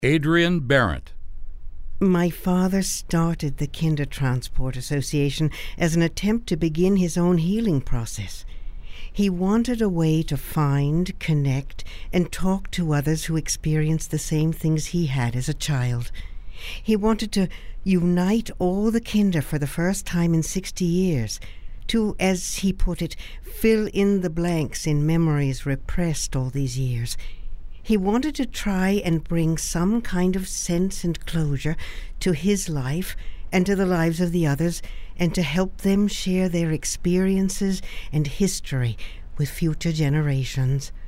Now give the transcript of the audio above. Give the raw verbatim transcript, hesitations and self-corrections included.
Adrian Barrett. My father started the Kindertransport Association as an attempt to begin his own healing process. He wanted a way to find, connect, and talk to others who experienced the same things he had as a child. He wanted to unite all the Kinder for the first time in sixty years, to, as he put it, fill in the blanks in memories repressed all these years. He wanted to try and bring some kind of sense and closure to his life and to the lives of the others, and to help them share their experiences and history with future generations.